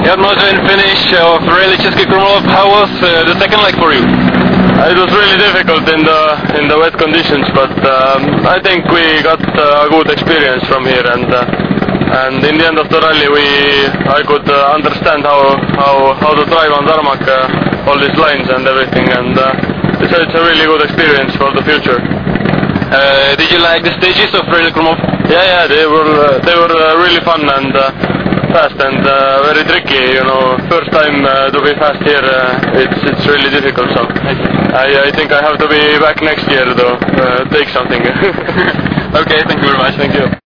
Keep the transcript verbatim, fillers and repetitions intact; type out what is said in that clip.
Jarmožin finish of Rally Český Krumlov. How was uh, the second leg for you? Uh, it was really difficult in the in the wet conditions, but um, I think we got uh, a good experience from here, and uh, and in the end of the rally, we I could uh, understand how how how to drive on tarmac, uh, all these lines and everything, and uh, it's, a, it's a really good experience for the future. Uh, did you like the stages of Rally Krumlov? Yeah, yeah, they were uh, they were uh, really fun and uh, fast and uh, very tricky. You know, first time uh, to be fast here, uh, it's it's really difficult. So I I think I have to be back next year to uh, take something. Okay, thank you very much. Thank you.